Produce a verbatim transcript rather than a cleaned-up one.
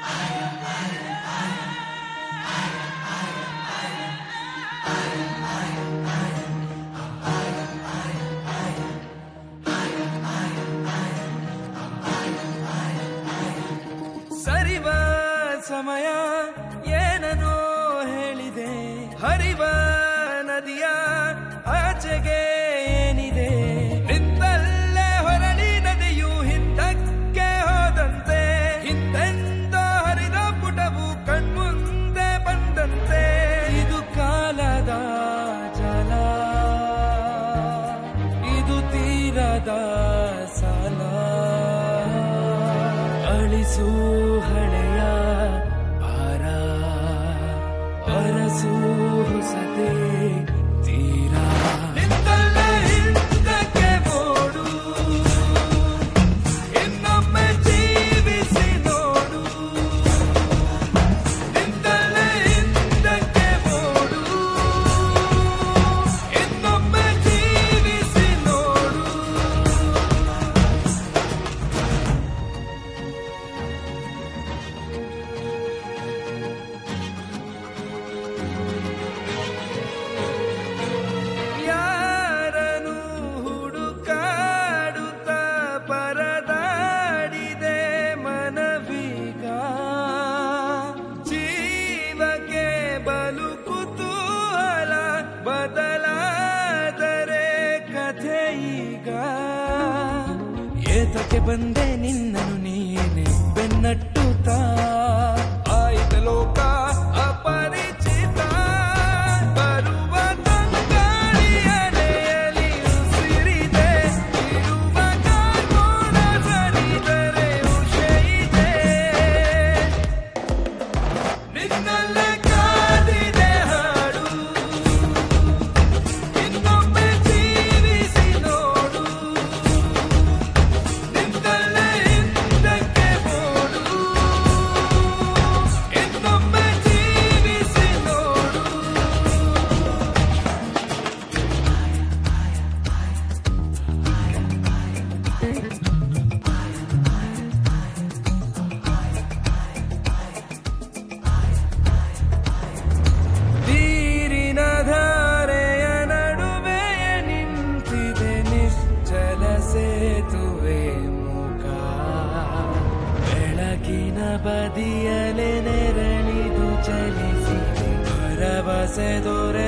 ಸರಿವ ಸಮಯ ಏನೋ ಹೇಳಿದೆ, ಹರಿವ ನದಿಯ ಆಚೆಗೆ ಏನಿದೆ, ನಿಂತಲ್ಲೇ ಹೊರಳಿ ನದಿಯು ಹಿಂದಕ್ಕೆ ಹೋದಂತೆ, ಹಿಂದೆಂದ ಹರಿದ ಪುಟವು ಕಣ್ಮುಂದೆ ಬಂದಂತೆ, ಇದು ಕಾಲದ ಜಲ, ಇದು ತೀರದ ಸಾಲ, ಅಳಿಸು ಹಳೆಯ ಭಾರ, ಅರಸು ಹೊಸದೇ ತೀರ, ನಿಂತಲ್ಲೇ ಹಿಂದಕ್ಕೆ ಓಡು, ಇನ್ನೊಮ್ಮೆ ಜೀವಿಸಿ ನೋಡು, ನಿಂತಲ್ಲೇ ಹಿಂದಕ್ಕೆ ಓಡು, ಇನ್ನೊಮ್ಮೆ ಜೀವಿಸಿ ನೋಡು. ಯಾರನು ಹುಡುಕಾಡುತ್ತ ಪರದಾಡಿದೆ ಮನವೀಗ, ಜೀವಕ್ಕೆ ಬಲು ಕುತೂಹಲ, ಬದಲಾದರೆ ಕಥೆ ಈಗ, ಏತಕ್ಕೆ ಬಂದೆ ನಿನ್ನನು ನೀನೆ ಬೆನ್ನಟ್ಟುತ್ತ, ಆಯ್ತ ಲೋಕ ಅಪರಿಚಿತ, ಬರುವ ತಂಗಾಳಿಯಲೆಯಲ್ಲಿ ಉಸಿರಿದೆ, ಇರುವ ಕಾರ್ಮೋಡ ಸರಿದರೆ ಉಷೆಯಿದೆ, ನಿನ್ನಲ್ಲೇ ಕಾದಿದೆ ಹಾಡು, ಇನ್ನೊಮ್ಮೆ ಜೀವಿಸಿ ನೋಡು, ನಿಂತಲ್ಲೇ ಹಿಂದಕ್ಕೆ ಓಡು, ಇನ್ನೊಮ್ಮೆ ಜೀವಿಸಿ ನೋಡು. ನೀರಿನ ಧಾರೆಯ ನಡುವೆ ನಿಂತಿದೆ ನಿಶ್ಚಲ ಸೇತುವೆ ಮುಖ, ಬೆಳಕಿನ ಬದಿಯಲೆ ನೆರಳಿದು ಚಲಿಸಿದೆ, ಭರವಸೆ ದೊರೆ